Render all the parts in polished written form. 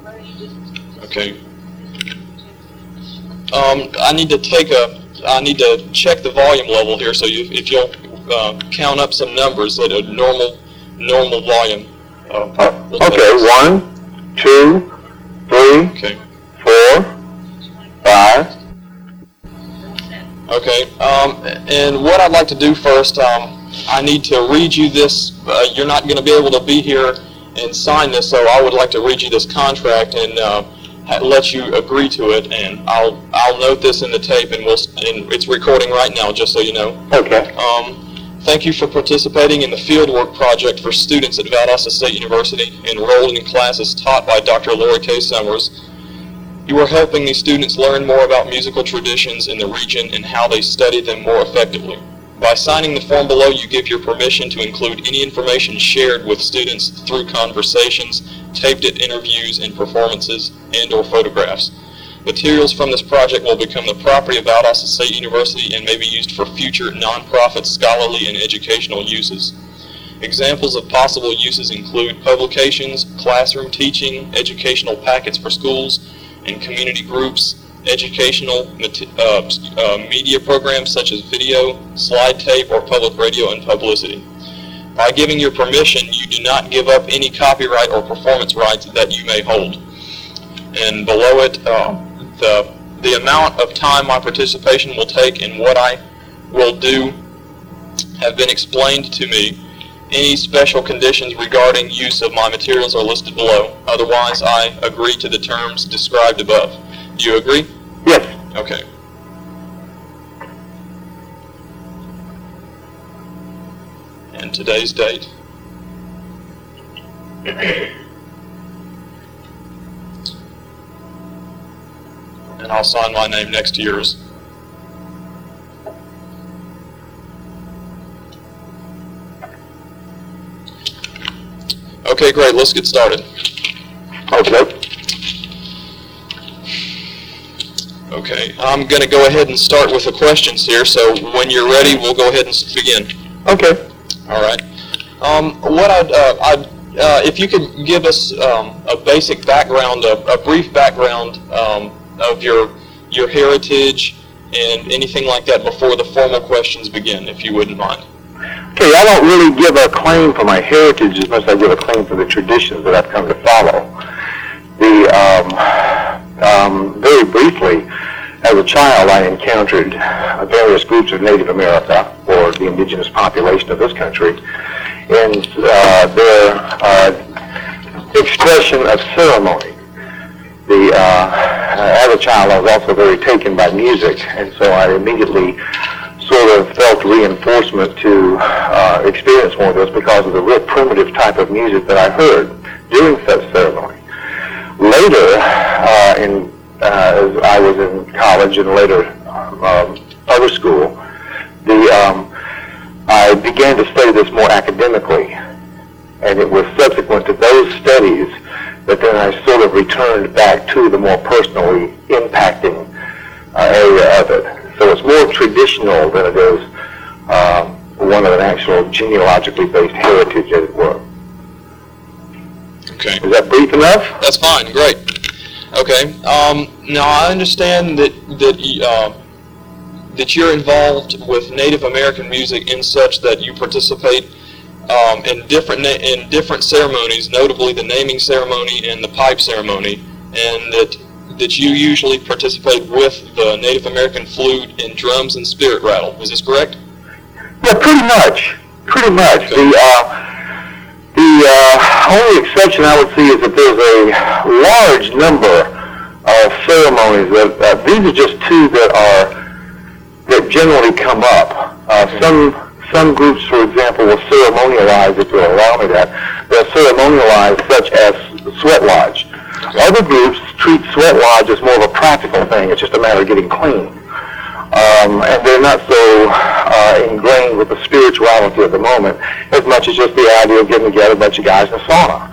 Okay. I need to check the volume level here. So if you'll count up some numbers at a normal volume. Okay. 1, 2, 3, okay. 4, 5. Okay. And what I'd like to do first, I need to read you this. You're not going to be able to be here and sign this, so I would like to read you this contract and let you agree to it. And I'll note this in the tape, and it's recording right now, just so you know. Okay. Thank you for participating in the fieldwork project for students at Valdosta State University enrolled in classes taught by Dr. Lori K. Summers. You are helping these students learn more about musical traditions in the region and how they study them more effectively. By signing the form below, you give your permission to include any information shared with students through conversations, taped at interviews and performances, and/or photographs. Materials from this project will become the property of Valdosta State University and may be used for future nonprofit, scholarly, and educational uses. Examples of possible uses include publications, classroom teaching, educational packets for schools and community groups, educational media programs such as video, slide tape, or public radio and publicity. By giving your permission, you do not give up any copyright or performance rights that you may hold. And below it, the amount of time my participation will take and what I will do have been explained to me. Any special conditions regarding use of my materials are listed below. Otherwise, I agree to the terms described above. Do you agree? Yes. Okay. And today's date. And I'll sign my name next to yours. Okay, great. Let's get started. Okay. Okay, I'm going to go ahead and start with the questions here, so when you're ready, we'll go ahead and begin. Okay. All right. If you could give us a basic background, a brief background of your heritage and anything like that before the formal questions begin, if you wouldn't mind. Okay, I don't really give a claim for my heritage as much as I give a claim for the traditions that I've come to follow. Very briefly, as a child, I encountered various groups of Native America, or the indigenous population of this country, and their expression of ceremony. As a child, I was also very taken by music, and so I immediately sort of felt reinforcement to experience one of those because of the real primitive type of music that I heard during such ceremony. Later, as I was in college and later other school, I began to study this more academically, and it was subsequent to those studies that then I sort of returned back to the more personally impacting area of it. So it's more traditional than it is one of an actual genealogically based heritage, as it were. Okay. Is that brief enough? That's fine. Great. Okay. Now I understand that you're involved with Native American music in such that you participate in different ceremonies, notably the naming ceremony and the pipe ceremony, and that you usually participate with the Native American flute and drums and spirit rattle. Is this correct? Yeah, pretty much. Pretty much. Okay. The only exception I would see is that there's a large number of ceremonies these are just two that generally come up. Some groups, for example, will ceremonialize, if you'll allow me that. They'll ceremonialize such as Sweat Lodge. Other groups treat Sweat Lodge as more of a practical thing. It's just a matter of getting clean. And they're not so ingrained with the spirituality of the moment as much as just the idea of getting together a bunch of guys in a sauna.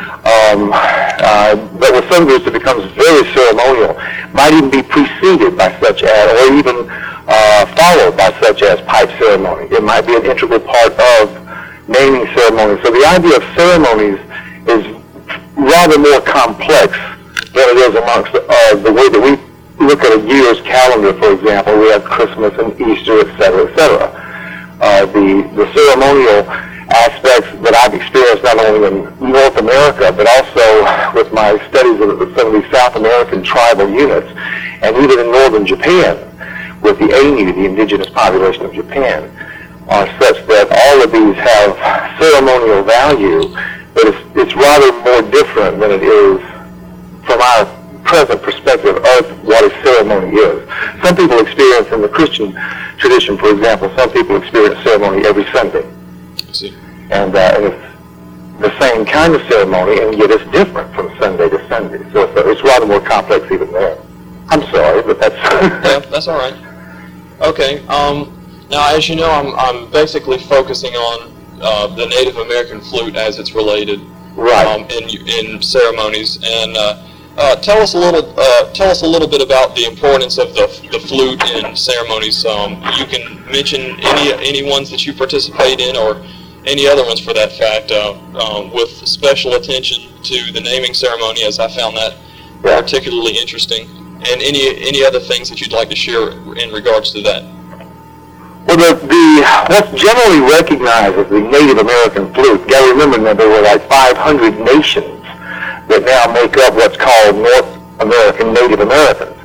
But with some groups it becomes very ceremonial, might even be preceded by such as, or even followed by such as pipe ceremony. It might be an integral part of naming ceremonies. So the idea of ceremonies is rather more complex than it is amongst the way that we look at a year's calendar, for example. We have Christmas and Easter, et cetera, et cetera. The ceremonial aspects that I've experienced not only in North America, but also with my studies of some of these South American tribal units, and even in northern Japan, with the Ainu, the indigenous population of Japan, are such that all of these have ceremonial value, but it's rather more different than it is from our present perspective of what a ceremony is. Some people experience in the Christian tradition, for example, some people experience ceremony every Sunday. I see. And it's the same kind of ceremony, and yet it's different from Sunday to Sunday. So it's rather more complex even there. I'm sorry, but that's... Yeah, that's all right. Okay. Now, as you know, I'm basically focusing on the Native American flute as it's related, right, in ceremonies. And tell us a little bit about the importance of the flute in ceremonies. You can mention any ones that you participate in, or any other ones for that fact, with special attention to the naming ceremony, as I found that particularly interesting, and any other things that you'd like to share in regards to that. Well, what's generally recognized as the Native American flute, you got to remember that there were like 500 nations that now make up what's called North American Native Americans.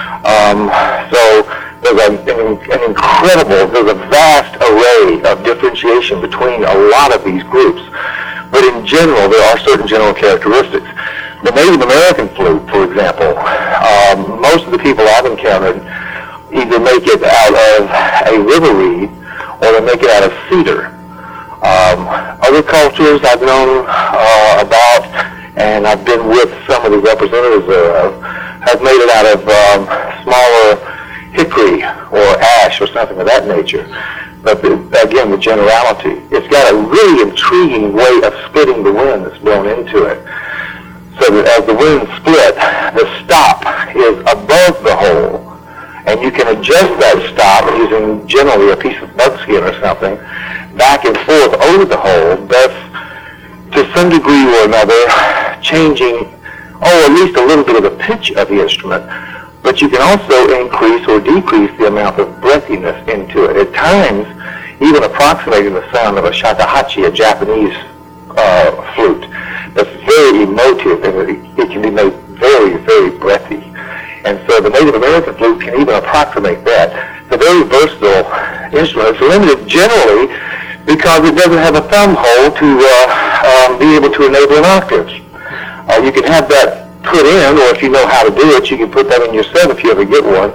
So there's there's a vast array of differentiation between a lot of these groups. But in general, there are certain general characteristics. The Native American flute, for example, most of the people I've encountered either make it out of a river reed or they make it out of cedar. Other cultures I've known about, and I've been with some of the representatives thereof, have made it out of smaller hickory or ash or something of that nature. But again, the generality, it's got a really intriguing way of splitting the wind that's blown into it. So that as the wind split, the stop is above the hole, and you can adjust that stop using generally a piece of buckskin or something back and forth over the hole, thus to some degree or another changing, at least a little bit of the pitch of the instrument. But you can also increase or decrease the amount of breathiness into it. At times, even approximating the sound of a shakuhachi, a Japanese flute, that's very emotive, and it can be made very, very breathy. And so the Native American flute can even approximate that. It's a very versatile instrument. It's limited generally because it doesn't have a thumb hole to be able to enable an octave. You can have that put in, or if you know how to do it, you can put that in yourself if you ever get one.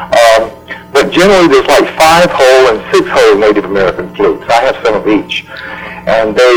But generally there's like 5-hole and 6-hole Native American flutes. I have some of each. And they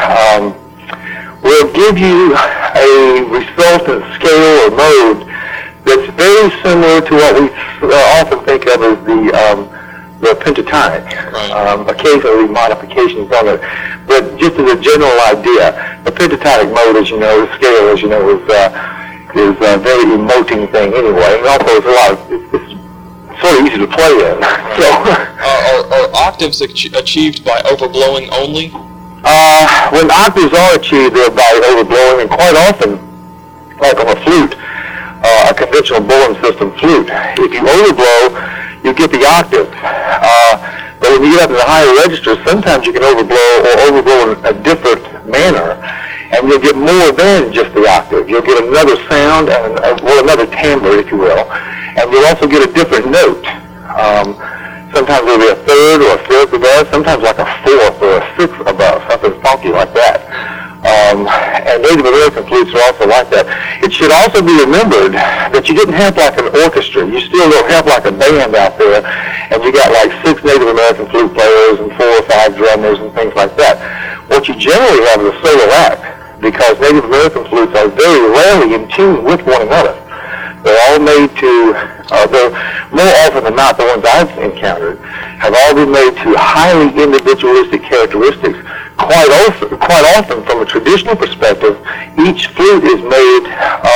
will give you a resultant scale or mode that's very similar to what we often think of as the pentatonic. Right. Occasionally modifications on it, but just as a general idea, the pentatonic mode, as you know, the scale, as you know, is a very emoting thing anyway, and also it's sort of easy to play in. So, are octaves achieved by overblowing only? When octaves are achieved, they're by overblowing, and quite often, like on a flute, a conventional Bowen system flute, if you overblow, you get the octave. But when you get up to the higher registers, sometimes you can overblow in a different manner, and you'll get more than just the octave. You'll get another sound, and another timbre, if you will, and you'll also get a different note. Sometimes there'll be a third or a fifth above, sometimes like a fourth or a sixth above, something funky like that. And Native American flutes are also like that. It should also be remembered that you didn't have like an orchestra. You still don't have like a band out there, and you got like 6 Native American flute players and 4 or 5 drummers and things like that. What you generally have is a solo act, because Native American flutes are very rarely in tune with one another. They're all made to, they're more often than not, the ones I've encountered, have all been made to highly individualistic characteristics. Quite often, from a traditional perspective, each flute is made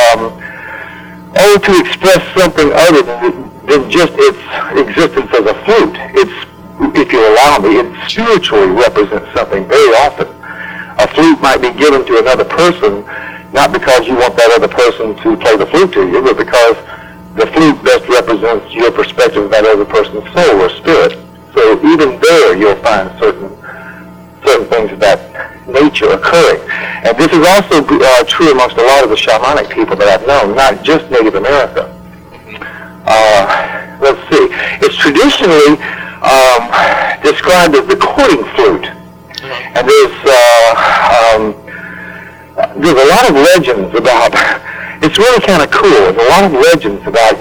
to express something other than just its existence as a flute. It's, if you allow me, it spiritually represents something very often. A flute might be given to another person not because you want that other person to play the flute to you, but because the flute best represents your perspective of that other person's soul or spirit. So even there you'll find certain things of that nature occurring. And this is also true amongst a lot of the shamanic people that I've known, not just Native America. Let's see. It's traditionally described as the courting flute. And there's a lot of legends about, it's really kind of cool. There's a lot of legends about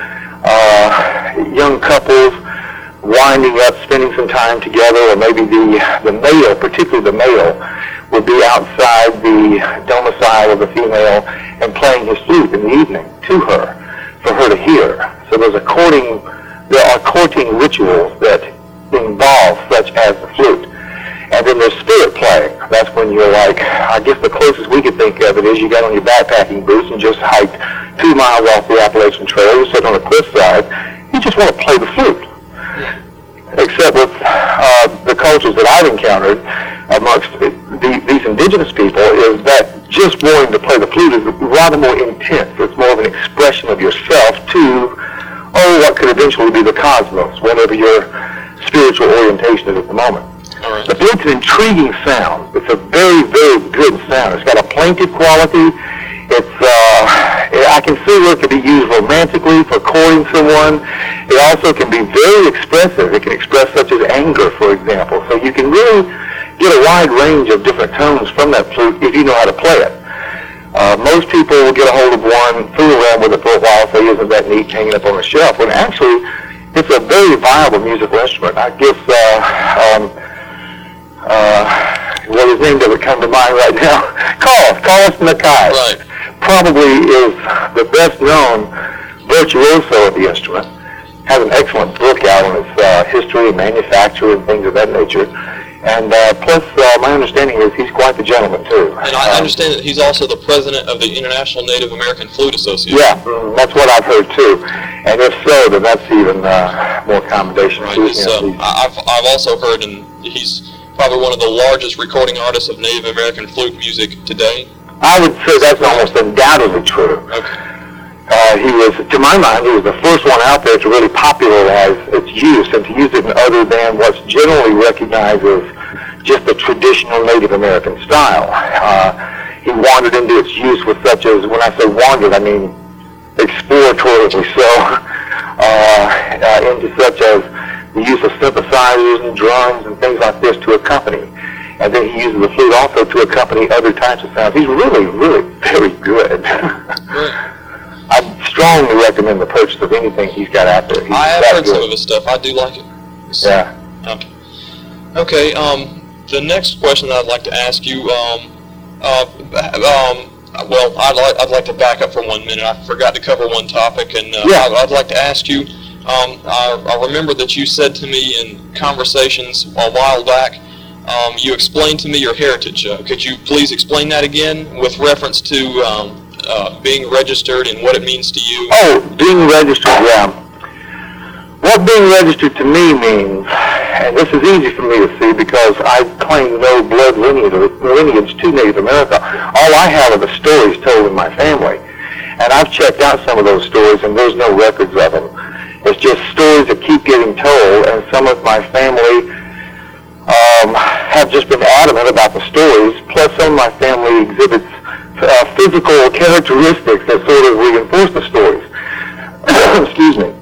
young couples winding up, spending some time together, or maybe the male, particularly the male, would be outside the domicile of the female and playing his flute in the evening to her, for her to hear. So there are courting rituals that involve such as the flute. And then there's spirit playing. That's when you're like, I guess the closest we could think of it is you got on your backpacking boots and just hiked 2 miles off the Appalachian Trail, you're sitting on the cliffside, you just want to play the flute. Except with the cultures that I've encountered amongst these indigenous people is that just wanting to play the flute is rather more intense. It's more of an expression of yourself to, what could eventually be the cosmos, whatever your spiritual orientation is at the moment. All right. The flute's an intriguing sound. It's a very, very good sound. It's got a plaintive quality. I can see where it can be used romantically for courting someone. It also can be very expressive. It can express such as anger, for example. So you can really get a wide range of different tones from that flute if you know how to play it. Most people will get a hold of one, fool around with it for a while, say, isn't that neat, hanging up on the shelf, when actually it's a very viable musical instrument. I guess, his name doesn't come to mind right now. Carlos Nakai. Right. Probably is the best known virtuoso of the instrument. Has an excellent book out on its history and manufacture and things of that nature. And plus, my understanding is he's quite the gentleman, too. And I understand that he's also the president of the International Native American Flute Association. Yeah, that's what I've heard, too. And if so, then that's even more commendation Right. to him. I've also heard, and he's probably one of the largest recording artists of Native American flute music today. I would say that's almost undoubtedly true. Okay. He was, to my mind, he was the first one out there to really popularize its use and to use it in other than what's generally recognized as just the traditional Native American style. He wandered into its use with such as, when I say wandered, I mean exploratorily so, into such as the use of synthesizers and drums and things like this to accompany. And then he uses the flute also to accompany other types of sounds. He's really, really very good. I strongly recommend the purchase of anything he's got out there. I have heard some of his stuff. I do like it. So, Yeah. Okay. The next question that I'd like to ask you, well, I'd like to back up for 1 minute. I forgot to cover one topic, and I'd like to ask you. I remember that you said to me in conversations a while back. You explained to me your heritage. Could you please explain that again with reference to being registered and what it means to you? Oh, being registered, yeah. What being registered to me means, and this is easy for me to see because I claim no blood lineage to Native America. All I have are the stories told in my family. And I've checked out some of those stories and there's no records of them. It's just stories that keep getting told, and some of my family have just been adamant about the stories, plus some of my family exhibits physical characteristics that sort of reinforce the stories. Excuse me.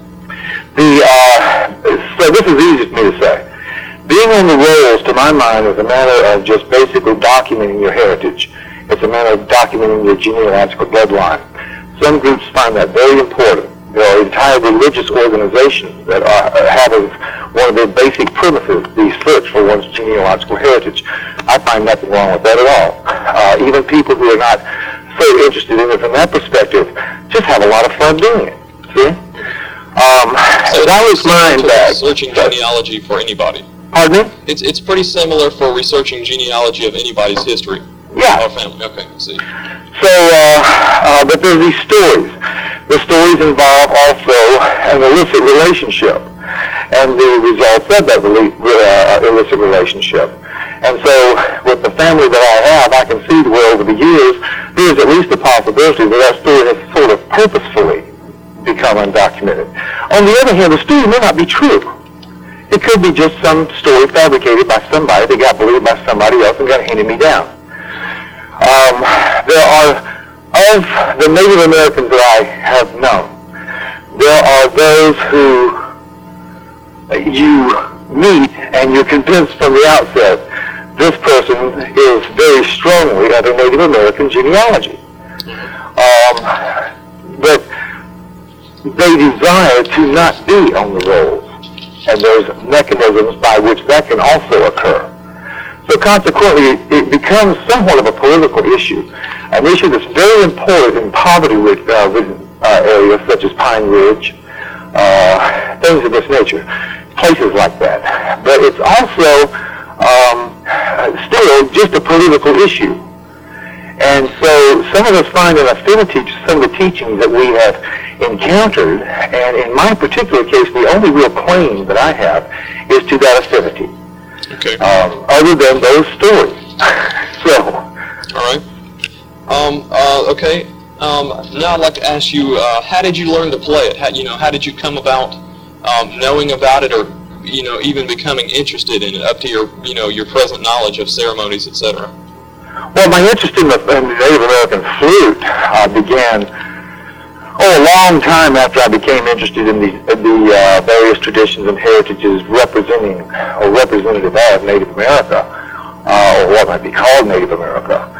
So this is easy for me to say. Being on the rolls, to my mind, is a matter of just basically documenting your heritage. It's a matter of documenting your genealogical bloodline. Some groups find that very important. There are entire religious organizations that have as one of their basic premises the search for one's genealogical heritage. I find nothing wrong with that at all. Even people who are not so interested in it from that perspective just have a lot of fun doing it. See? So that was mine back. Researching genealogy for anybody. Pardon me? It's pretty similar for researching genealogy of anybody's history. Yeah. Or family. Okay, see. So, but there's these stories. The stories involve also an illicit relationship and the results of that illicit relationship. And so with the family that I have, I can see where over the years there's at least a possibility that story has sort of purposefully become undocumented. On the other hand, the story may not be true. It could be just some story fabricated by somebody that got believed by somebody else and got handed me down. There are, of the Native Americans that I have known, there are those who you meet and you're convinced from the outset this person is very strongly of a Native American genealogy. But they desire to not be on the rolls, and there's mechanisms by which that can also occur. So consequently, it becomes somewhat of a political issue, an issue that's very important in poverty-ridden areas such as Pine Ridge, things of this nature, places like that. But it's also still just a political issue. And so some of us find an affinity to some of the teachings that we have encountered, and in my particular case, the only real claim that I have is to that affinity. Okay. Other than those stories. So. All right. Okay. Now I'd like to ask you, how did you learn to play it? How did you come about knowing about it, or even becoming interested in it, up to your present knowledge of ceremonies, etc.? Well, my interest in the Native American flute began a long time after I became interested in the various traditions and heritages representing or representative of Native America, or what might be called Native America.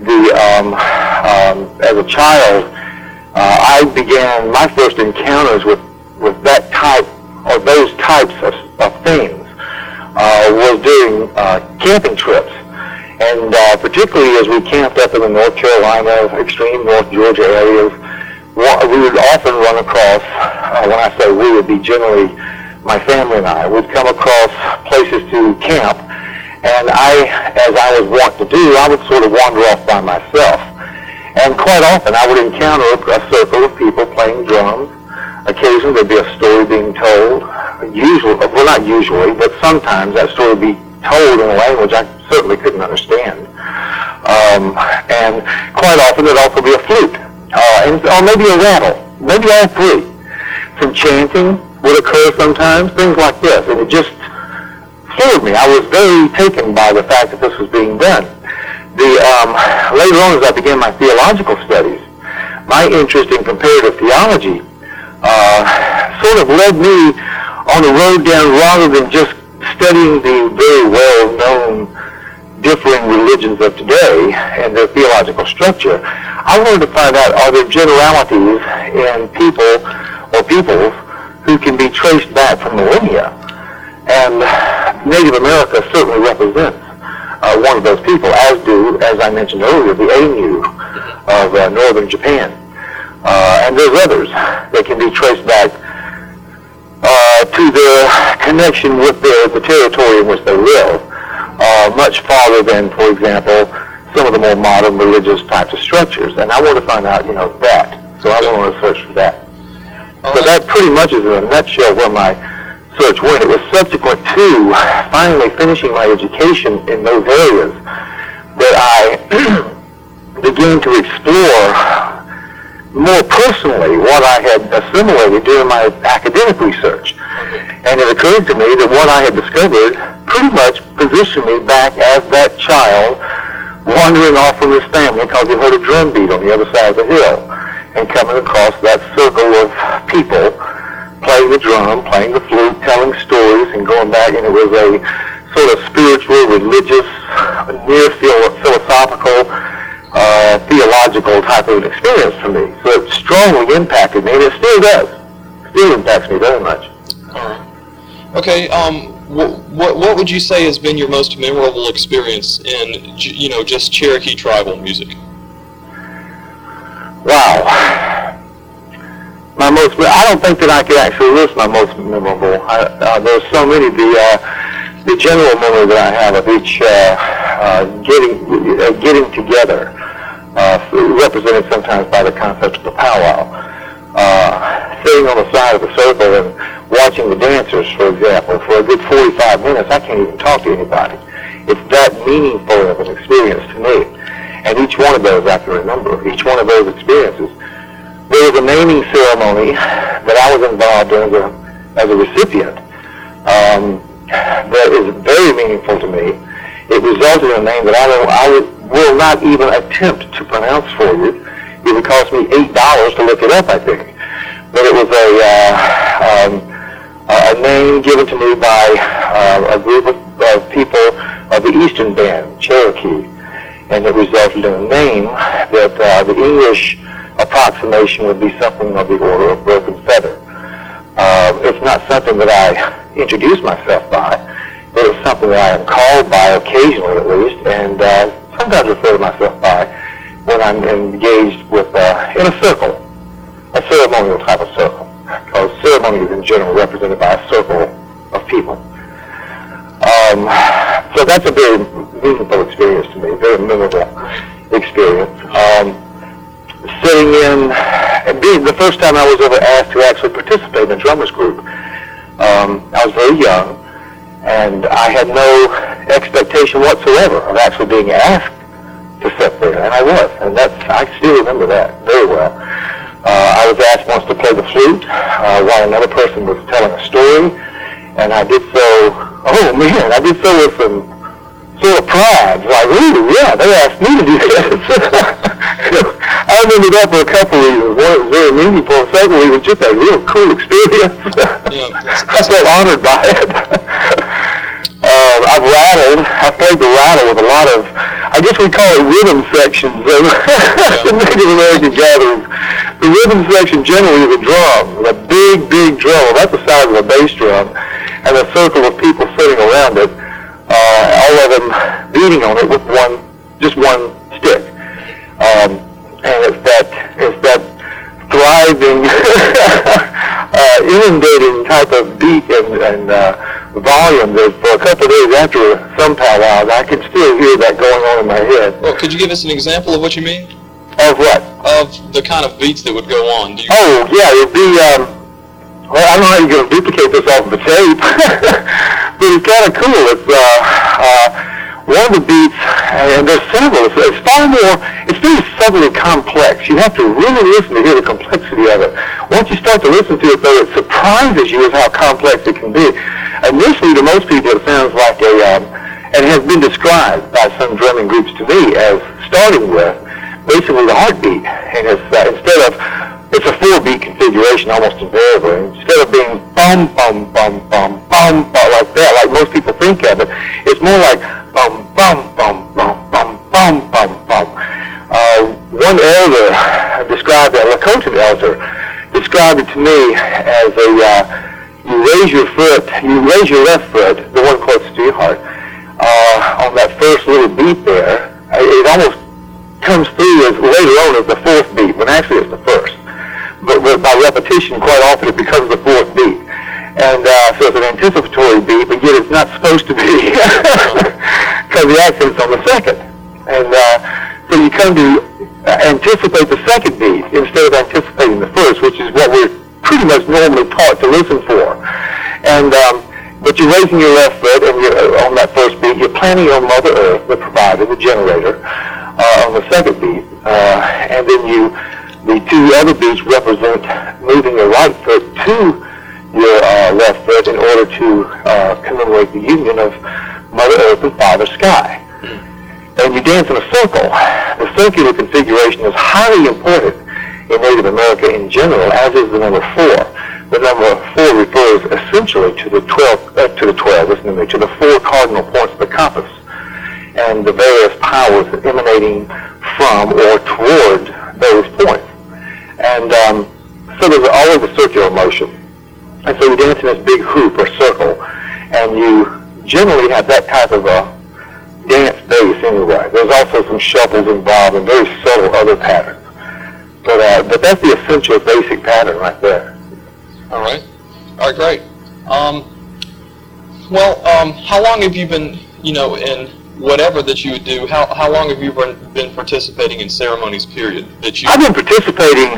As a child, I began my first encounters with that type or those types of things was during camping trips. And particularly as we camped up in the North Carolina, extreme North Georgia areas, we would often run across, when I say we, would be generally my family and I, would come across places to camp, and as I was wont to do, I would sort of wander off by myself. And quite often I would encounter a circle of people playing drums. Occasionally there'd be a story being told. Not usually, but sometimes that story would be told in a language I certainly couldn't understand. And quite often there'd also be a flute, or maybe a rattle, maybe all three. Some chanting would occur sometimes, things like this, and it just floored me. I was very taken by the fact that this was being done. Later on, as I began my theological studies, my interest in comparative theology sort of led me on the road down rather than just studying the very well-known differing religions of today and their theological structure. I wanted to find out, are there generalities in people or peoples who can be traced back from millennia? And Native America certainly represents one of those people, as do, as I mentioned earlier, the Ainu of northern Japan. And there's others that can be traced back to their connection with the territory in which they live, much farther than, for example, some of the more modern religious types of structures. And I want to find out, that. So I want to search for that. So that pretty much is in a nutshell where my search went. It was subsequent to finally finishing my education in those areas that I began to explore more personally what I had assimilated during my academic research. And it occurred to me that what I had discovered pretty much positioned me back as that child wandering off from his family because he heard a drum beat on the other side of the hill and coming across that circle of people playing the drum, playing the flute, telling stories, and going back, and it was a sort of spiritual, religious, near philosophical, theological type of an experience for me. So it strongly impacted me, and it still does. Still impacts me very much. All right. Okay. What would you say has been your most memorable experience in just Cherokee tribal music? Wow. I don't think that I could actually list my most memorable. There's so many. The general memory that I have of each getting together, represented sometimes by the concept of the powwow. Sitting on the side of the circle and watching the dancers, for example, for a good 45 minutes, I can't even talk to anybody. It's that meaningful of an experience to me. And each one of those I can remember, each one of those experiences. There was a naming ceremony that I was involved in as a recipient that is very meaningful to me. It resulted in a name that I will not even attempt to pronounce for you. It would cost me $8 to look it up, I think. But it was a name given to me by a group of people of the Eastern Band, Cherokee. And it resulted in a name that the English approximation would be something of the order of broken feather. It's not something that I introduce myself by, but it's something that I am called by occasionally at least, and sometimes refer to myself by when I'm engaged with in a circle, a ceremonial type of circle, because ceremony is in general represented by a circle of people. So that's a very meaningful experience to me, very memorable experience. Sitting in, and being the first time I was ever asked to actually participate in a drummers group. I was very young, and I had no expectation whatsoever of actually being asked to sit there, and I was, and I still remember that very well. I was asked once to play the flute while another person was telling a story, and I did so, I did so with some sort of pride, like, ooh, yeah, they asked me to do this. I remember that for a couple of reasons. One, it was very meaningful. Secondly, it was just a real cool experience. I felt honored by it. I played the rattle with a lot of, I guess we call it rhythm sections in Native American gatherings. The rhythm section generally is a drum, a big, big drum, about the size of a bass drum, and a circle of people sitting around it, all of them beating on it with just one stick. And it's that thriving, inundating type of beat and volume that for a couple of days after some powwows, I can still hear that going on in my head. Well, could you give us an example of what you mean? Of what? Of the kind of beats that would go on. It'd be, well, I don't know how you're going to duplicate this off of the tape, but it's kind of cool. It's, one of the beats, and there's several, it's far more, it's very subtly complex. You have to really listen to hear the complexity of it. Once you start to listen to it, though, it surprises you with how complex it can be. Initially, to most people, it sounds like and has been described by some drumming groups to me as starting with basically the heartbeat. And it's, it's a 4-beat configuration almost invariably. Instead of being bum, bum, bum, bum, bum, bum, like that, like most people think of it, it's more like bum, bum, bum, bum, bum, bum, bum, bum. One elder described it, a Lakota elder, described it to me as you raise your left foot, the one closest to your heart, on that first little beat there. It almost comes through as later on as the 4th beat, when actually it's the 1st. But by repetition, quite often it becomes the 4th beat. And so it's an anticipatory beat, but yet it's not supposed to be, because the accent's on the 2nd. And so you come to anticipate the 2nd beat instead of anticipating the 1st, which is what we're pretty much normally taught to listen for. And but you're raising your left foot, and you're on that 1st beat. You're planting on Mother Earth, the provider, the generator, on the 2nd beat, and then the 2 other beats represent moving your right foot to your left foot in order to commemorate the union of Mother Earth and Father Sky. And you dance in a circle. The circular configuration is highly important in Native America in general, as is the number 4. The number 4 refers essentially to the 4 cardinal points of the compass and the various powers emanating from or toward those points. And so there's always a circular motion. And so you dance in this big hoop or circle, and you generally have that type of a dance base anyway. There's also some shuffles involved and very subtle other patterns. But that's the essential basic pattern right there. All right, great. How long have you been, in whatever that you would do, how long have you been participating in ceremonies, period? I've been participating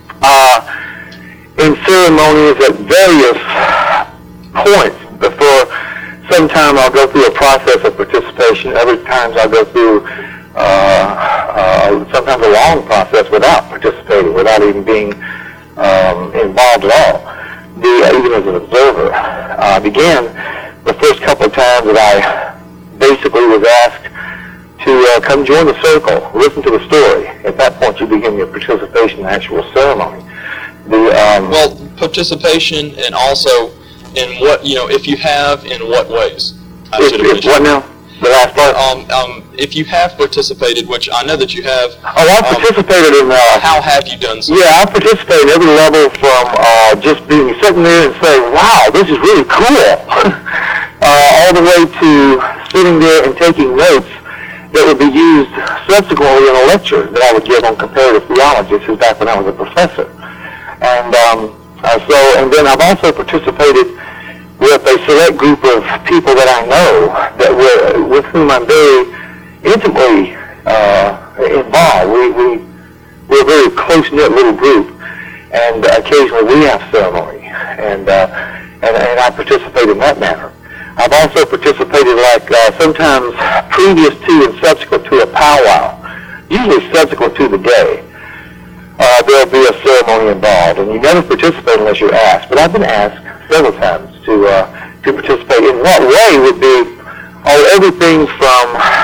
in ceremonies at various points. Before some time I'll go through a process of participation. Other times I'll go through sometimes a long process without participating, without even being involved at all, even as an observer. Began the first couple of times that I basically was asked to come join the circle, listen to the story. At that point, you begin your participation in the actual ceremony. Well, participation, and also in what, if you have, in what ways? What now? The last part? If you have participated, which I know that you have. Oh, I've participated in... how have you done so? Yeah, I've participated in every level from just sitting there and saying, wow, this is really cool, all the way to sitting there and taking notes that would be used subsequently in a lecture that I would give on comparative theology. This is back when I was a professor. And and then I've also participated with a select group of people that I know with whom I'm very intimately involved. We're a very close-knit little group, and occasionally we have ceremony, and I participate in that manner. I've also participated sometimes previous to and subsequent to a powwow, usually subsequent to the day. There'll be a ceremony involved, and you never participate unless you're asked. But I've been asked several times to participate. In what way would be everything from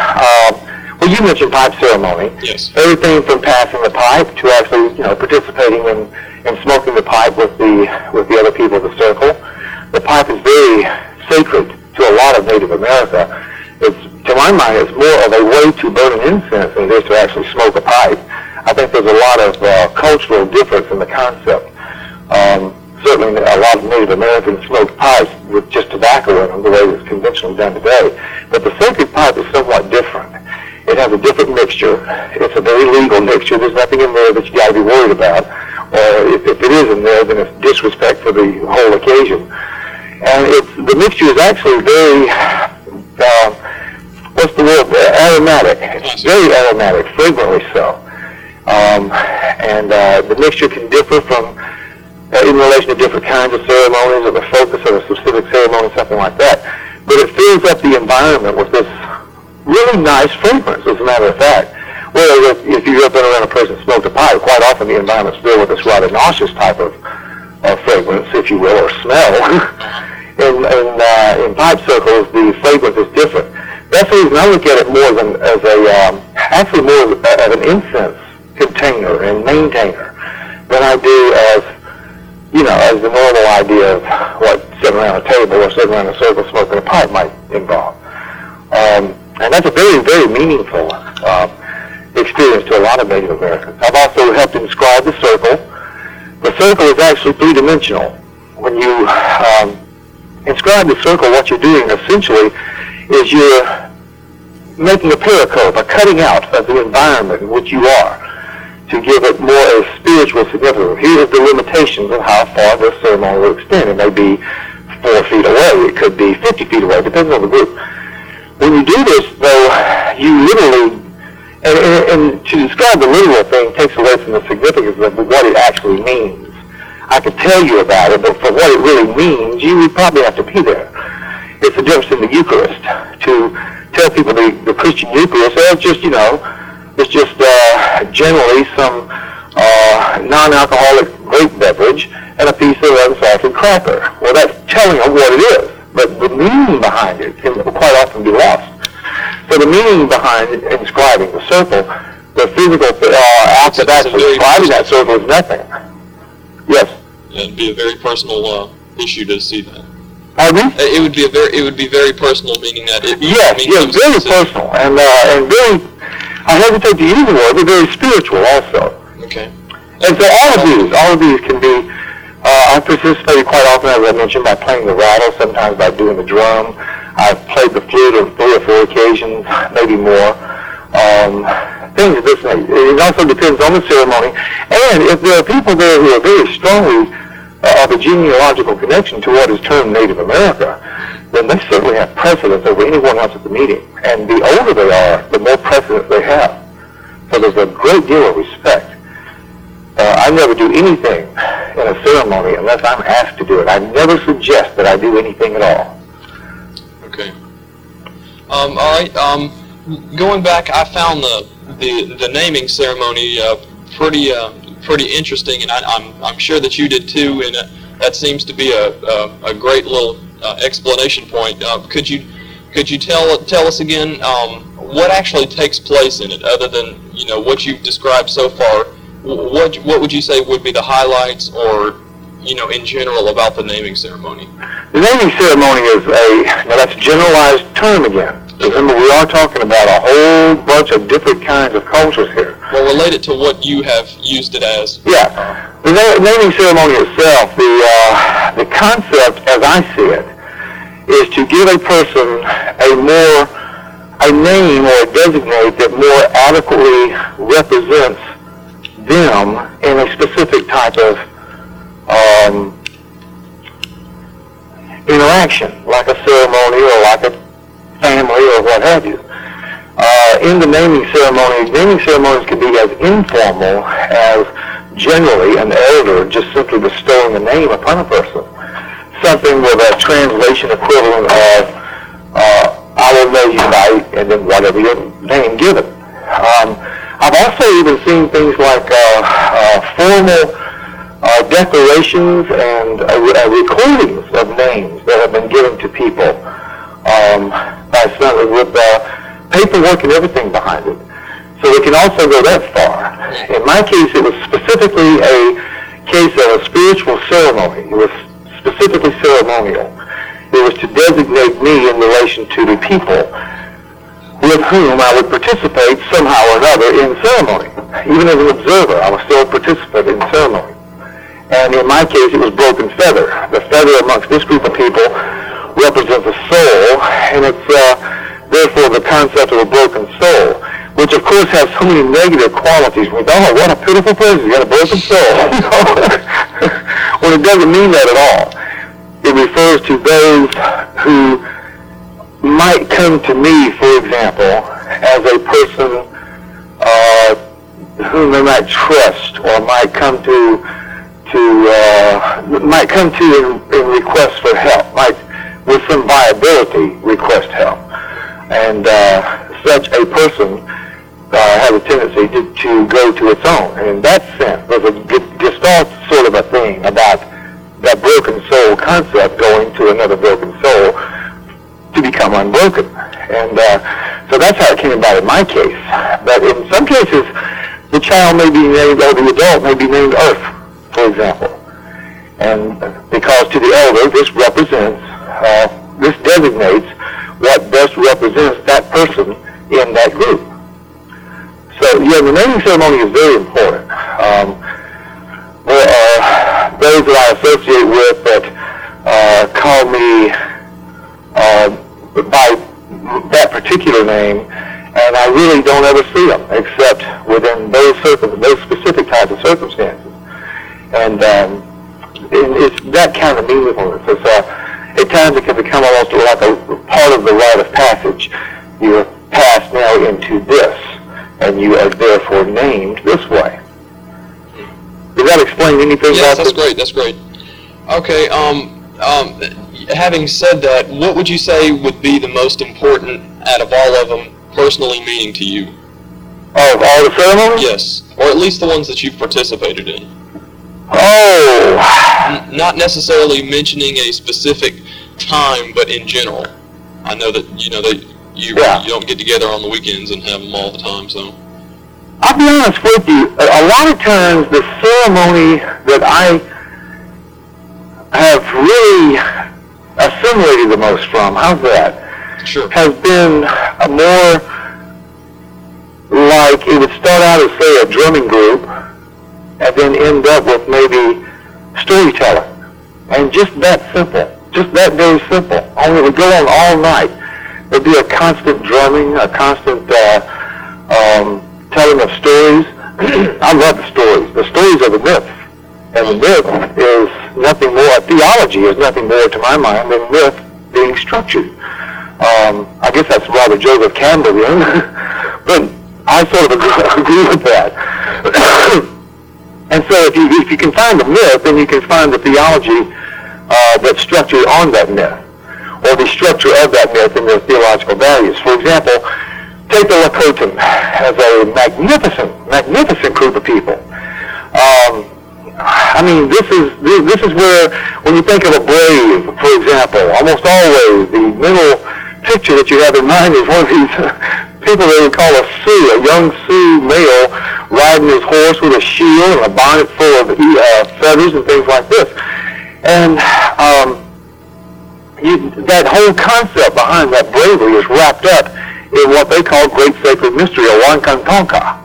you mentioned pipe ceremony. Yes. Everything from passing the pipe to actually participating in smoking the pipe with the other people of the circle. The pipe is very sacred to a lot of Native America. To my mind, it's more of a way to burn an incense than it is to actually smoke a pipe. I think there's a lot of cultural difference in the concept. Certainly a lot of Native Americans smoked pipes with just tobacco in them, the way it's conventionally done today. But the sacred pipe is somewhat different. It has a different mixture. It's a very legal mixture. There's nothing in there that you got to be worried about. Or if it is in there, then it's disrespect for the whole occasion. And the mixture is actually very, aromatic. It's very aromatic, fragrantly so. And the mixture can differ from, in relation to different kinds of ceremonies or the focus of a specific ceremony, something like that. But it fills up the environment with this really nice fragrance, as a matter of fact. Whereas if you've been around a person who smoked a pipe, quite often the environment's filled with this rather nauseous type of fragrance, if you will, or smell. In pipe circles, the fragrance is different. That's the reason I look at it more as more of an incense container and maintainer than I do as the normal idea of what sitting around a table or sitting around a circle smoking a pipe might involve. And that's a very, very meaningful experience to a lot of Native Americans. I've also helped inscribe the circle. The circle is actually three-dimensional. When you inscribe the circle, what you're doing essentially is you're making a pericope, a cutting out of the environment in which you are, to give it more a spiritual significance. Here are the limitations of how far this ceremony will extend. It may be 4 feet away. It could be 50 feet away. It depends on the group. When you do this, though, you literally, and to describe the literal thing takes away from the significance of what it actually means. I could tell you about it, but for what it really means, you would probably have to be there. It's the difference in the Eucharist. To tell people the Christian Eucharist, it's just generally some non-alcoholic grape beverage and a piece of unsalted cracker. Well, that's telling them what it is, but the meaning behind it can quite often be lost. So the meaning behind inscribing the circle, the physical act of actually inscribing that circle is nothing. Yes? It'd be a very personal issue to see that. Pardon me? It would be very personal, meaning that it yes, very personal, and very, I hesitate to use the word, but very spiritual also. Okay. And so all of these can be, I participated quite often, as I mentioned, by playing the rattle, sometimes by doing the drum. I've played the flute on 3 or 4 occasions, maybe more. Things of this nature. It also depends on the ceremony. And if there are people there who are very strongly of a genealogical connection to what is termed Native America, then they certainly have precedence over anyone else at the meeting. And the older they are, the more precedence they have. So there's a great deal of respect. I never do anything in a ceremony unless I'm asked to do it. I never suggest that I do anything at all. Okay. All right. going back, I found the naming ceremony pretty interesting, and I'm sure that you did too. And that seems to be a great little explanation point. Could you tell us again what actually takes place in it, other than what you've described so far? What would you say would be the highlights, or in general, about the naming ceremony? The naming ceremony is that's a generalized term again. Remember, we are talking about a whole bunch of different kinds of cultures here. Well, relate it to what you have used it as. Yeah. The naming ceremony itself, the concept, as I see it, is to give a person a name or a designate that more adequately represents them in a specific type of interaction, like a ceremony or like a family or what have you. In the naming ceremonies can be as informal as generally an elder just simply bestowing a name upon a person. Something with a translation equivalent of I will know you by, and then whatever your name given. I've also even seen things like formal declarations and recordings of names that have been given to people with paperwork and everything behind it. So it can also go that far. In my case, it was specifically a case of a spiritual ceremony. It was specifically ceremonial. It was to designate me in relation to the people with whom I would participate somehow or another in ceremony. Even as an observer, I was still a participant in ceremony. And in my case, it was broken feather. The feather amongst this group of people represents a soul, and it's therefore the concept of a broken soul, which of course has so many negative qualities. We go, oh, what a pitiful person, you got a broken soul. Well, it doesn't mean that at all. It refers to those who might come to me, for example, as a person whom they might trust, or might come to in request for help, might with some viability request help. And such a person has a tendency to go to its own. And in that sense, there's a gestalt sort of a thing about that broken soul concept going to another broken soul to become unbroken. And so that's how it came about in my case. But in some cases, the child may be named, or the adult may be named Earth, for example. And because to the elder, this represents, this designates what best represents that person in that group. So, yeah, the naming ceremony is very important. There are those that I associate with that call me by that particular name, and I really don't ever see them except within those specific types of circumstances. And it's that kind of meaningfulness. At times it can become almost like a part of the rite of passage. You are passed now into this, and you are therefore named this way. Does that explain anything? Yes, that's great. That's great. Okay. Having said that, what would you say would be the most important out of all of them, personally meaning to you? Of all the ceremonies? Yes, or at least the ones that you've participated in. Oh. Not necessarily mentioning a specific time, but in general. I know that you don't get together on the weekends and have them all the time, so. I'll be honest with you. A lot of times, the ceremony that I have really assimilated the most from, how's that? Sure. Has been more like it would start out as, say, a drumming group, and then end up with maybe storytelling. And just that simple. Just that very simple. Only it would go on all night. There'd be a constant drumming, a constant telling of stories. I love the stories. The stories are the myth. And the myth is nothing more, theology is nothing more to my mind than myth being structured. I guess that's rather Joseph Campbellian, but I sort of agree with that. And so if you can find the myth, then you can find the theology that's structured on that myth, or the structure of that myth and their theological values. For example, take the Lakota as a magnificent group of people. I mean, this is where, when you think of a brave, for example, almost always the mental picture that you have in mind is one of these people they would call a Sioux, a young Sioux male riding his horse with a shield and a bonnet full of feathers and things like this. And that whole concept behind that bravery is wrapped up in what they call Great Sacred Mystery, or Wankantonka.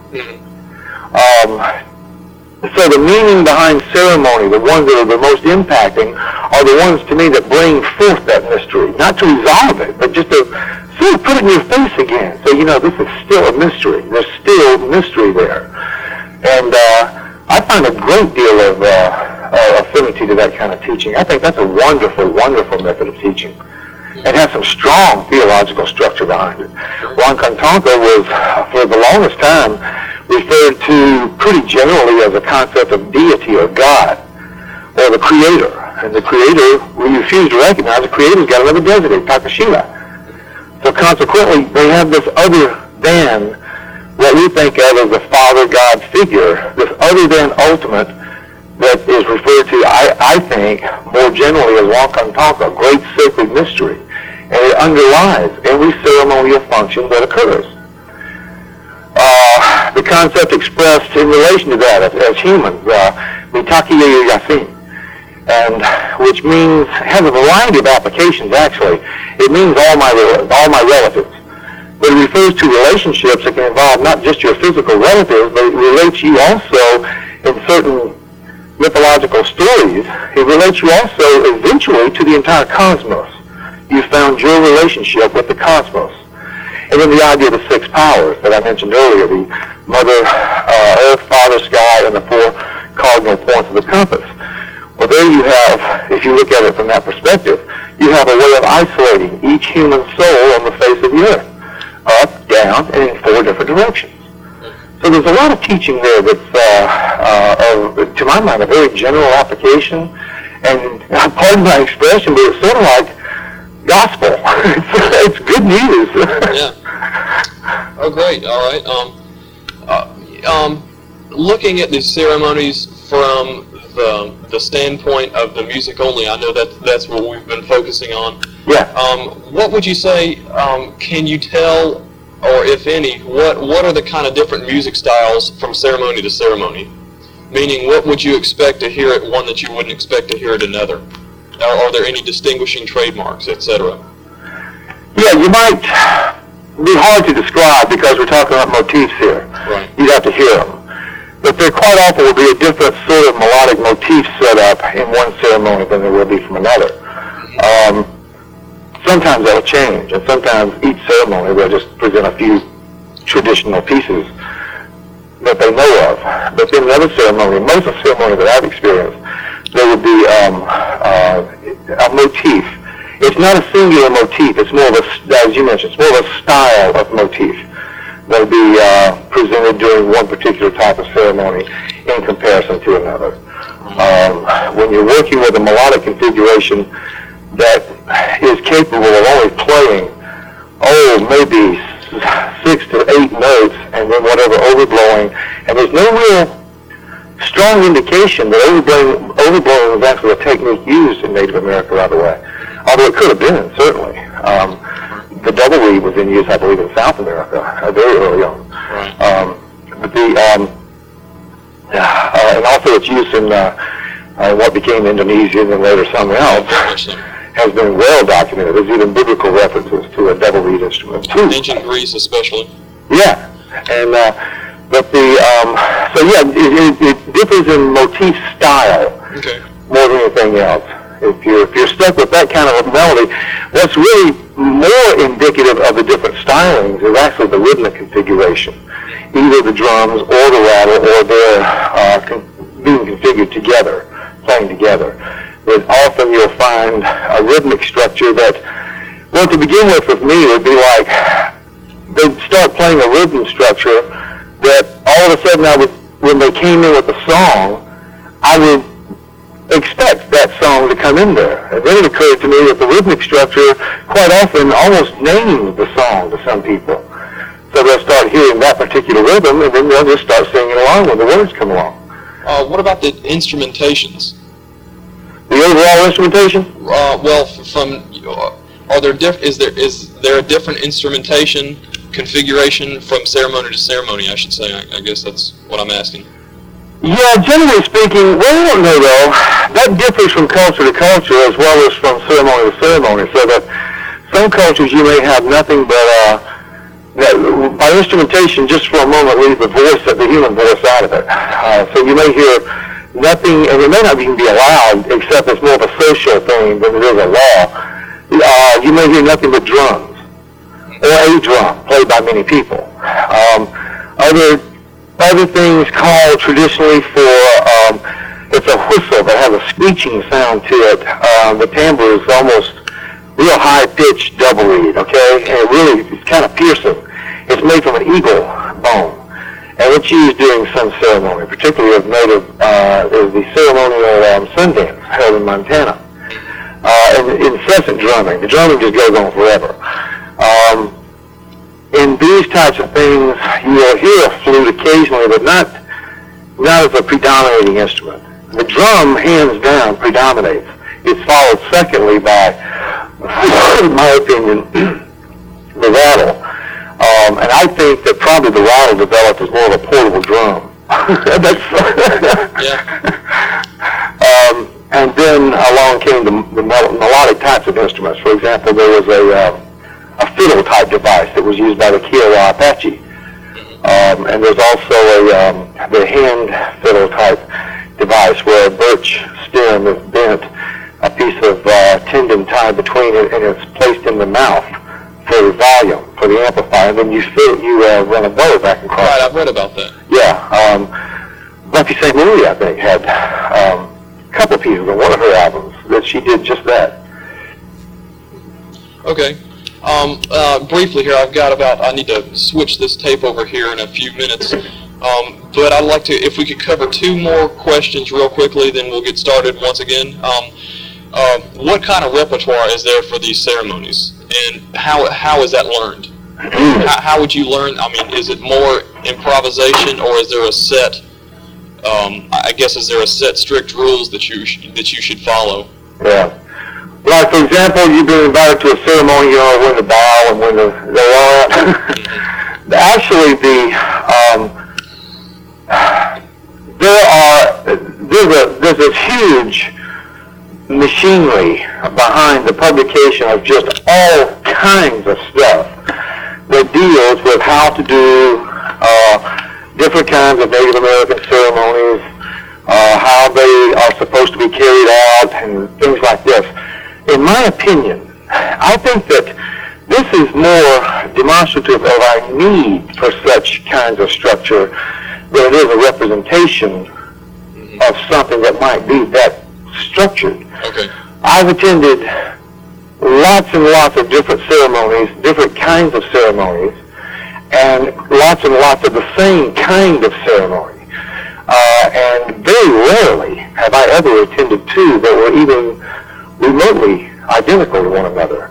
So the meaning behind ceremony, the ones that are the most impacting, are the ones to me that bring forth that mystery. Not to resolve it, but just to sort of put it in your face again. So, this is still a mystery. There's still mystery there. And I find a great deal of affinity to that kind of teaching. I think that's a wonderful, wonderful method of teaching. It has some strong theological structure behind it. Wankantonka was, for the longest time, referred to pretty generally as a concept of deity or God, or the Creator. And the Creator, we refuse to recognize the Creator's got another designate, Takashila. So consequently, they have this other than what we think of as the Father God figure, this other than ultimate that is referred to, I think, more generally as Wankantonka, great sacred mystery. And it underlies every ceremonial function that occurs. The concept expressed in relation to that as humans, mitakiye yasin, and which means, has a variety of applications actually. It means all my relatives. But it refers to relationships that can involve not just your physical relatives, but it relates you also in certain mythological stories. It relates you also eventually to the entire cosmos. You found your relationship with the cosmos. And then the idea of the six powers that I mentioned earlier, the Mother Earth, Father Sky, and the four cardinal points of the compass. Well, there you have, if you look at it from that perspective, you have a way of isolating each human soul on the face of the earth, up, down, and in four different directions. So there's a lot of teaching there that's, to my mind, a very general application, and pardon my expression, but it's sort of like gospel. It's good news. Yeah. Oh, great. All right. Looking at these ceremonies from the standpoint of the music only, I know that's what we've been focusing on. Yeah. What would you say? Can you tell, or if any, what are the kind of different music styles from ceremony to ceremony? Meaning, what would you expect to hear at one that you wouldn't expect to hear at another? Are there any distinguishing trademarks, etc.? Yeah, you might be hard to describe because we're talking about motifs here. Right. You'd have to hear them. But there quite often will be a different sort of melodic motif set up in one ceremony than there will be from another. Sometimes that'll change, and sometimes each ceremony they'll just present a few traditional pieces that they know of. But then another ceremony, most of the ceremonies that I've experienced, there would be a motif. It's not a singular motif. It's more of a, as you mentioned, it's more of a style of motif that would be presented during one particular type of ceremony in comparison to another. When you're working with a melodic configuration that is capable of only playing, maybe 6 to 8 notes, and then whatever overblowing, and there's no real strong indication that overblowing was actually a technique used in Native America right away. Although it could have been, certainly. The double reed was in use, I believe, in South America very early on. Right. And also its use in what became Indonesia and then later somewhere else has been well documented. There's even biblical references to a double reed instrument too. Ancient Greece, especially. Yeah, and it differs in motif style more than anything else. If you're stuck with that kind of a melody, what's really more indicative of the different stylings is actually the rhythmic configuration, either the drums or the rattle, or they're being configured together, playing together. But often you'll find a rhythmic structure that, well, to begin with me, would be like they'd start playing a rhythm structure that all of a sudden when they came in with the song, I would expect that song to come in there. And then it occurred to me that the rhythmic structure quite often almost names the song to some people. So they'll start hearing that particular rhythm, and then they'll just start singing along when the words come along. What about the instrumentations? The overall instrumentation? Is there a different instrumentation configuration from ceremony to ceremony? I should say. I guess that's what I'm asking. Yeah, generally speaking, well, I don't know though. That differs from culture to culture as well as from ceremony to ceremony. So that some cultures you may have nothing but by instrumentation, just for a moment, leave the human voice out of it. So you may hear nothing, and it may not even be allowed, except it's more of a social thing than it is a law. You may hear nothing but drums, or a drum played by many people. Other things called traditionally for, it's a whistle that has a screeching sound to it. The timbre is almost real high-pitched double reed, okay? And it's kind of piercing. It's made from an eagle bone. And it's used during some ceremony, particularly of the ceremonial Sundance held in Montana. And incessant drumming. The drumming just goes on forever. In these types of things, you'll hear a flute occasionally, but not as a predominating instrument. The drum, hands down, predominates. It's followed secondly by, in my opinion, the rattle. And I think that probably the rattle developed as more of a portable drum. And then along came the melodic types of instruments. For example, there was a fiddle-type device that was used by the Kiowa Apache. And there's also the hand fiddle-type device where a birch stem is bent, a piece of tendon tied between it, and it's placed in the mouth for the volume, for the amplifier, and then you run a bow back and forth. Right, I've read about that. Yeah. Buffy St. Louis, I think, had a couple pieces on one of her albums that she did just that. Okay. Briefly here, I need to switch this tape over here in a few minutes. But I'd like to, if we could cover two more questions real quickly, then we'll get started once again. What kind of repertoire is there for these ceremonies, and how is that learned? How would you learn? I mean, is it more improvisation, or is there a set? Is there a set strict rules that you should follow? Yeah. Like, for example, you've been invited to a ceremony, you know, when to bow and when to go on. Actually, there's this huge machinery behind the publication of just all kinds of stuff that deals with how to do different kinds of Native American ceremonies, how they are supposed to be carried out, and things like this. In my opinion, I think that this is more demonstrative of our need for such kinds of structure than it is a representation of something that might be that structured. Okay. I've attended lots and lots of different ceremonies, different kinds of ceremonies, and lots of the same kind of ceremony. And very rarely have I ever attended two that were even remotely identical to one another.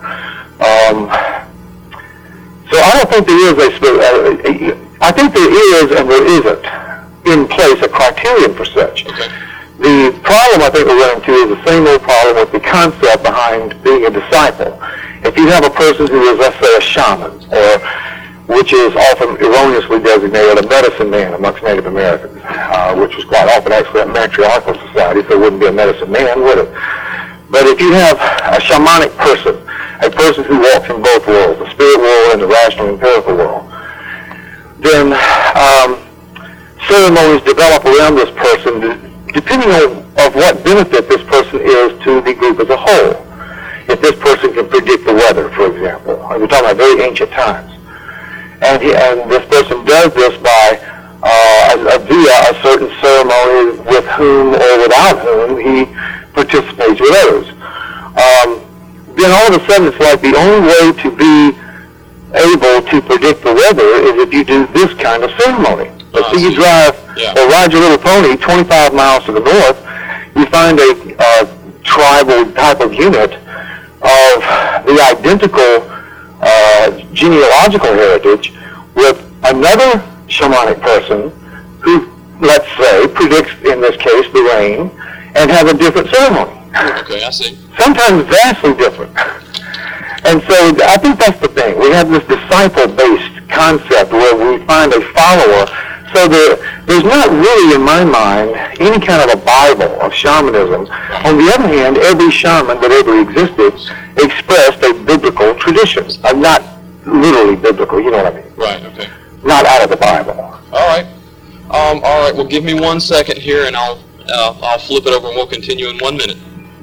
So I don't think there is I think there is and there isn't in place a criterion for such. Okay. The problem I think we're running into is the same old problem with the concept behind being a disciple. If you have a person who is, let's say, a shaman, or which is often erroneously designated a medicine man amongst Native Americans, which was quite often actually a matriarchal society, so it wouldn't be a medicine man, would it? But if you have a shamanic person, a person who walks in both worlds, the spirit world and the rational empirical world, then ceremonies develop around this person depending on what benefit this person is to the group as a whole. If this person can predict the weather, for example, we're talking about very ancient times, and this person does this by via a certain ceremony with whom or without whom he participates with others. Then all of a sudden it's like the only way to be able to predict the weather is if you do this kind of ceremony. So you drive or ride your little pony 25 miles to the north, you find a tribal type of unit of the identical genealogical heritage with another shamanic person who, let's say, predicts, in this case, the rain, and have a different ceremony. Okay, I see. Sometimes vastly different. And so I think that's the thing. We have this disciple-based concept where we find a follower. So there's not really, in my mind, any kind of a Bible of shamanism. On the other hand, every shaman that ever existed expressed a biblical tradition. Not literally biblical, you know what I mean? Right, okay. Not out of the Bible. All right. All right, well, give me 1 second here, and I'll flip it over, and we'll continue in 1 minute.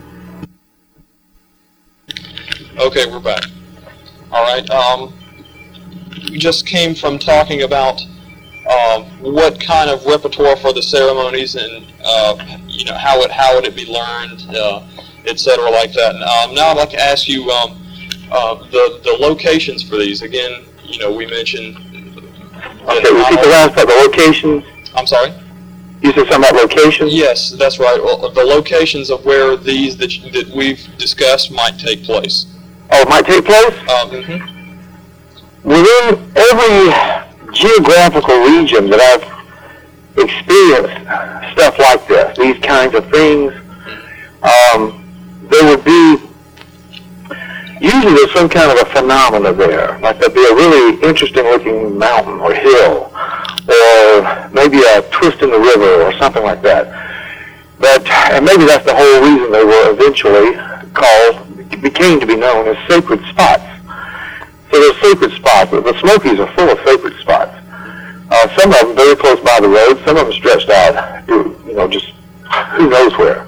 Okay, we're back. All right. We just came from talking about what kind of repertoire for the ceremonies, and how would it be learned, etc., like that. Now I'd like to ask you the locations for these. Again, we mentioned. Okay, repeat the last part. The locations. I'm sorry. You said something about locations? Yes, that's right. Well, the locations of where these that we've discussed might take place. Oh, it might take place? Mm-hmm. Within every geographical region that I've experienced stuff like this, these kinds of things, there would be, usually there's some kind of a phenomena there, like there'd be a really interesting looking mountain or hill, or maybe a twist in the river or something like that. And maybe that's the whole reason they were eventually became to be known as sacred spots. So there's sacred spots. The Smokies are full of sacred spots. Some of them very close by the road. Some of them stretched out, just who knows where.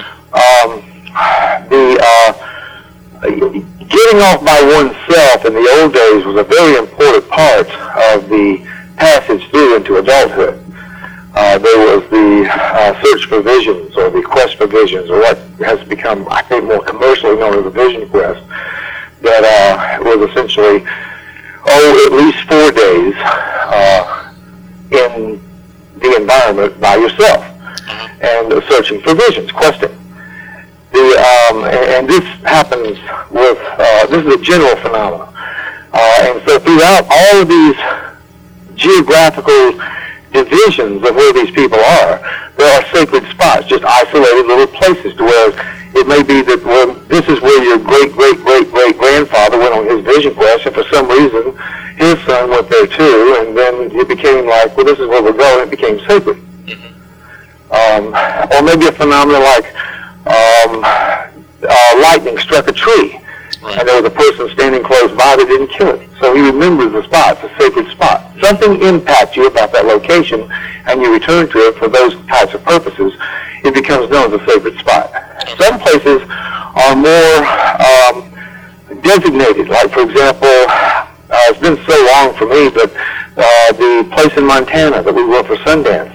Getting off by oneself in the old days was a very important part of the passage through into adulthood. There was the search for visions, or the quest for visions, or what has become, I think, more commercially known as the vision quest, that was essentially, at least 4 days in the environment by yourself, and searching for visions, questing. And this happens with, this is a general phenomenon. And so throughout all of these geographical divisions of where these people are, there are sacred spots, just isolated little places to where it may be that this is where your great-great-great-great-grandfather went on his vision quest, and for some reason his son went there too, and then it became like, well, this is where we're going, it became sacred. Or maybe a phenomenon like lightning struck a tree, and there was a person standing close by that didn't kill it. So he remembers the spot, it's a sacred spot. Something impacts you about that location, and you return to it for those types of purposes. It becomes known as a sacred spot. Some places are more designated. Like, for example, it's been so long for me, but the place in Montana that we went for Sundance,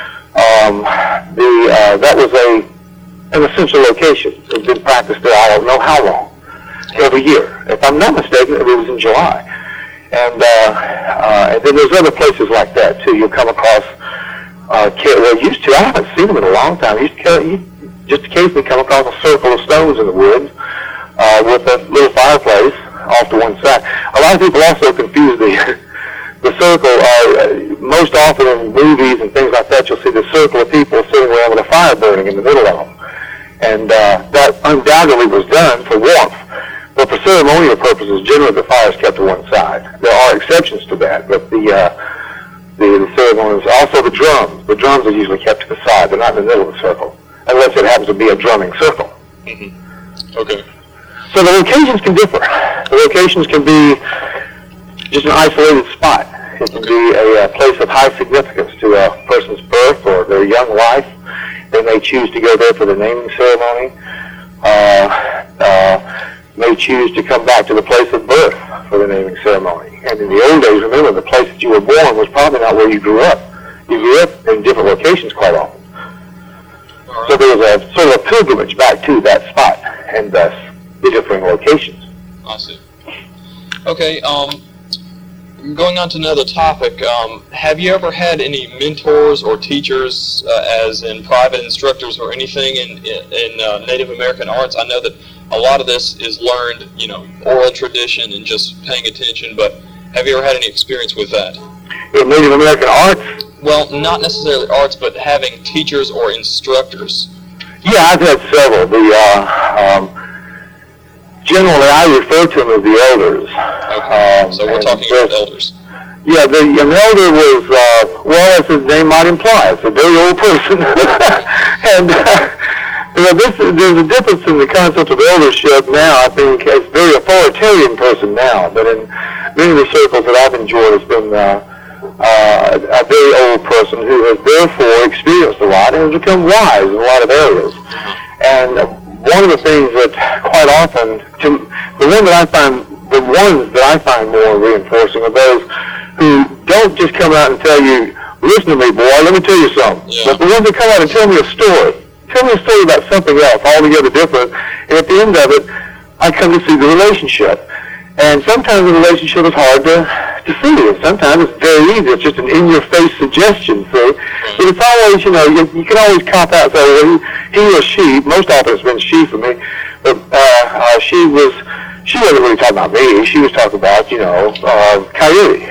that was an essential location. It's been practiced there, I don't know how long. Every year. If I'm not mistaken, it was in July. And then there's other places like that, too. You'll come across, I haven't seen them in a long time. You just occasionally come across a circle of stones in the woods with a little fireplace off to one side. A lot of people also confuse the circle. Most often in movies and things like that, you'll see the circle of people sitting around with a fire burning in the middle of them. And that undoubtedly was done for warmth. But for ceremonial purposes, generally the fire is kept to one side. There are exceptions to that, but the ceremonies, also the drums are usually kept to the side. They're not in the middle of the circle, unless it happens to be a drumming circle. Mm-hmm. Okay. So the locations can differ. The locations can be just an isolated spot. It can be a place of high significance to a person's birth or their young life. They may choose to go there for the naming ceremony. May choose to come back to the place of birth for the naming ceremony. And in the old days, remember, the place that you were born was probably not where you grew up. You grew up in different locations quite often. Right. So there was a sort of a pilgrimage back to that spot, and thus the differing locations. I see. Okay, going on to another topic, have you ever had any mentors or teachers, as in private instructors or anything in Native American arts? I know that a lot of this is learned, oral tradition and just paying attention, but have you ever had any experience with that? in Native American arts? Well, not necessarily arts, but having teachers or instructors. Yeah, I've had several. Generally, I refer to them as the elders. Okay, so we're talking about elders. Yeah, an elder was, well, as his name might imply, it's a very old person. And there's a difference in the concept of eldership now. I think it's a very authoritarian person now, but in many of the circles that I've enjoyed, it's been a very old person who has therefore experienced a lot and has become wise in a lot of areas. And one of the things that quite often, the ones that I find more reinforcing are those who don't just come out and tell you, listen to me, boy, let me tell you something. Yeah. But the ones that come out and tell me a story about something else, altogether different, and at the end of it, I come to see the relationship. And sometimes the relationship is hard to see, and sometimes it's very easy. It's just an in-your-face suggestion, see? But it's always, you can always cop out and say, well, he or she, most often it's been she for me, but she wasn't really talking about me. She was talking about, Coyote.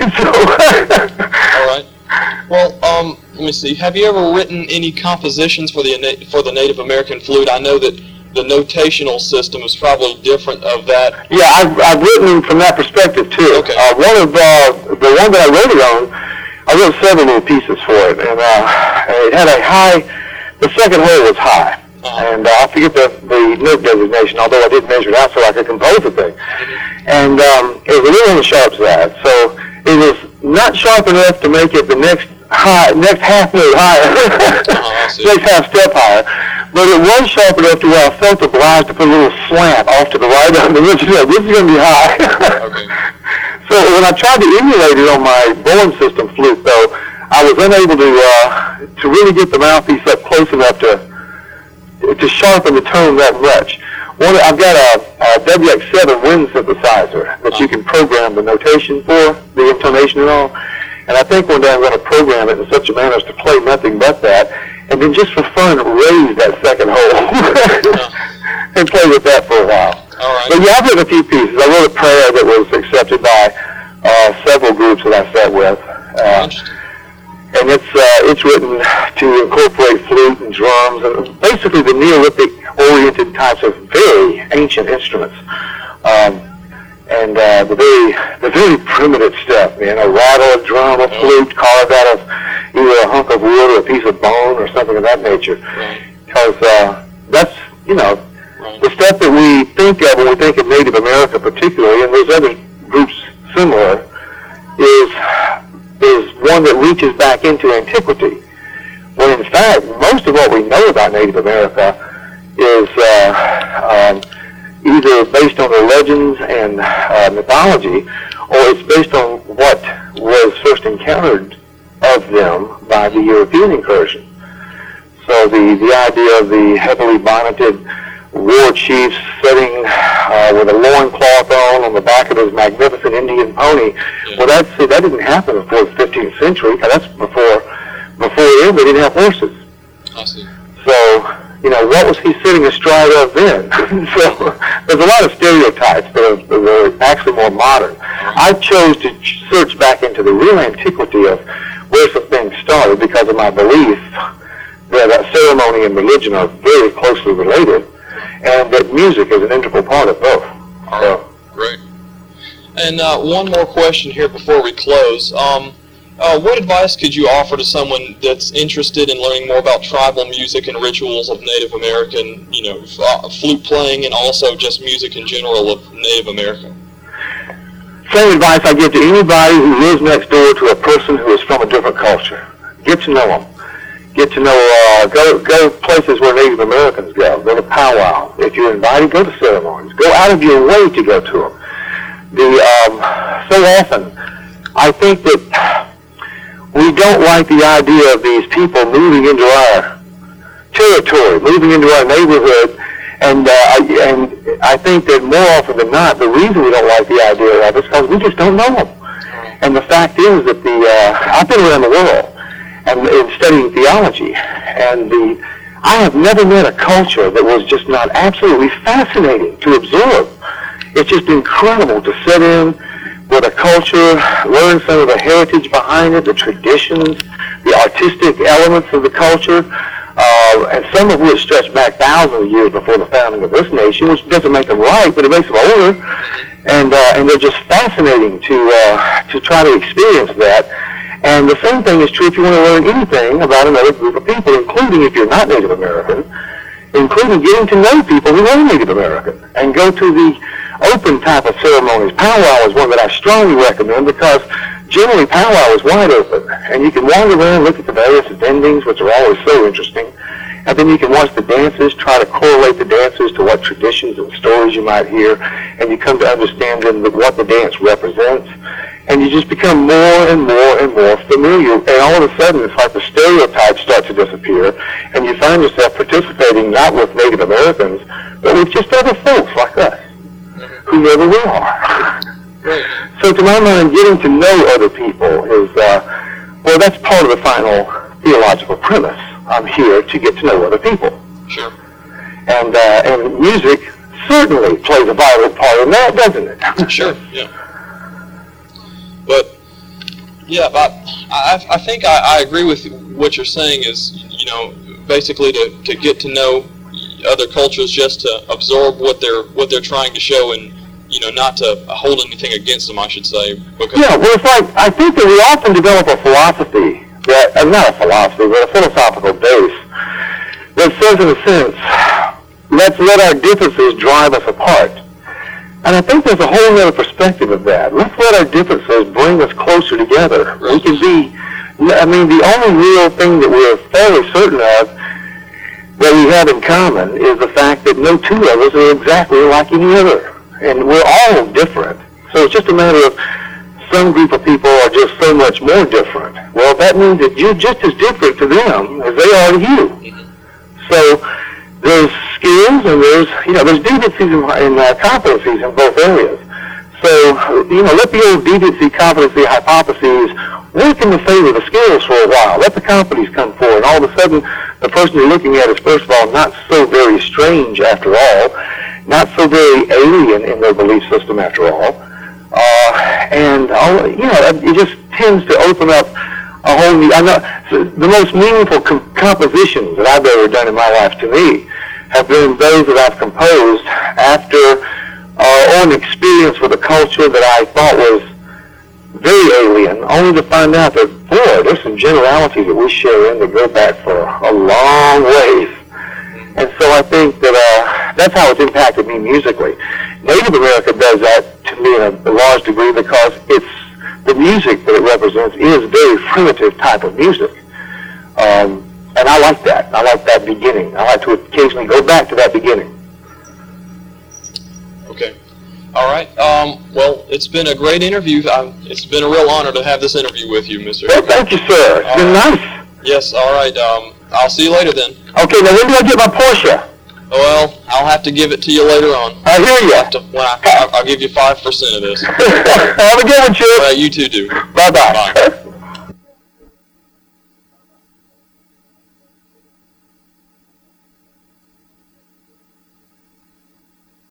All right. Well, let me see. Have you ever written any compositions for the Native American flute? I know that the notational system is probably different of that. Yeah, I've written from that perspective too. Okay. The one that I wrote it on, I wrote several little pieces for it, and it had a high. The second hole was high. And I forget the note designation, although I did measure it out so I could compose the thing. And it was a little on the sharp side, so it was not sharp enough to make it the next half note higher, next half step higher. But it was sharp enough to where I felt obliged to put a little slant off to the right of it. This is going to be high. Okay. So when I tried to emulate it on my Bowen system flute, though, I was unable to really get the mouthpiece up close enough to sharpen the tone that much. I've got a WX7 wind synthesizer that you can program the notation for, the intonation and all. And I think one day I'm going to program it in such a manner as to play nothing but that, and then just for fun raise that second hole and play with that for a while. All right. But yeah, I've written a few pieces. I wrote a prayer that was accepted by several groups that I sat with. And it's written to incorporate flute and drums and basically the Neolithic-oriented types of very ancient instruments, and the very primitive stuff. A rattle, a drum, a flute carved out of either a hunk of wood or a piece of bone or something of that nature. Because that's the stuff that we think of when we think of Native America, particularly, and there's other groups similar, is one that reaches back into antiquity, when in fact most of what we know about Native America is either based on their legends and mythology, or it's based on what was first encountered of them by the European incursion. So the idea of the heavily bonneted war chief sitting with a loincloth on the back of his magnificent Indian pony. Well, that didn't happen before the 15th century. That's before them they didn't have horses. I see. So, what was he sitting astride of then? So there's a lot of stereotypes that are actually more modern. I chose to search back into the real antiquity of where some things started because of my belief that ceremony and religion are very closely related, and that music is an integral part of both. All right, great. And one more question here before we close. What advice could you offer to someone that's interested in learning more about tribal music and rituals of Native American, flute playing and also just music in general of Native America? Same advice I give to anybody who lives next door to a person who is from a different culture. Get to know them. Get to know, go places where Native Americans go. Go to powwow. If you're invited, go to ceremonies. Go out of your way to go to them. So often, I think that we don't like the idea of these people moving into our territory, moving into our neighborhood, and I think that more often than not, the reason we don't like the idea of it is because we just don't know them. And the fact is that I've been around the world and in studying theology, and I have never met a culture that was just not absolutely fascinating to absorb. It's just incredible to sit in with a culture, learn some of the heritage behind it, the traditions, the artistic elements of the culture, and some of which stretch back thousands of years before the founding of this nation, which doesn't make them right, but it makes them older. And they're just fascinating to try to experience that. And the same thing is true if you want to learn anything about another group of people, including if you're not Native American, including getting to know people who are Native American, and go to the open type of ceremonies. Powwow is one that I strongly recommend because generally powwow is wide open, and you can wander around, look at the various vendings, which are always so interesting, and then you can watch the dances, try to correlate the dances to what traditions and stories you might hear, and you come to understand then what the dance represents, and you just become more and more and more familiar, and all of a sudden it's like the stereotypes start to disappear, and you find yourself participating not with Native Americans, but with just other folks like us, whoever we are. So to my mind, getting to know other people is, well, that's part of the final theological premise. I'm here to get to know other people. Sure. And music certainly plays a vital part in that, doesn't it? Sure, yeah. But, yeah, I think I agree with what you're saying is, you know, basically to get to know other cultures, just to absorb what they're trying to show, and, you know, not to hold anything against them, I should say. Yeah, well, it's like, I think that we often develop a philosophy, that, not a philosophy, but a philosophical base, that says, in a sense, let's let our differences drive us apart. And I think there's a whole other perspective of that. Let's let our differences bring us closer together. Right. We can be, I mean, the only real thing that we're fairly certain of that we have in common is the fact that no two of us are exactly like any other. And we're all different. So it's just a matter of some group of people are just so much more different. Well, that means that you're just as different to them as they are to you. So there's skills and there's deficiencies and competencies in both areas. So, let the old deficiency competency hypotheses work in the favor of the skills for a while. Let the competencies come forward. And all of a sudden, the person you're looking at is, first of all, not so very strange after all, not so very alien in their belief system after all. It just tends to open up a whole new, the most meaningful compositions that I've ever done in my life to me have been those that I've composed after an experience with a culture that I thought was very alien, only to find out that, boy, there's some generalities that we share in that go back for a long ways. And so I think that that's how it's impacted me musically. Native America does that to me in a large degree because the music that it represents is very primitive type of music. And I like that. I like that beginning. I like to occasionally go back to that beginning. Okay. All right. Well, it's been a great interview. It's been a real honor to have this interview with you, Mr. Well, thank you, sir. It's been nice. Yes, all right. I'll see you later then. Okay, now when do I get my Porsche? Well, I'll have to give it to you later on. I hear you. I'll give you 5% of this. Have a good one, Chip. You too do. Bye-bye. Bye.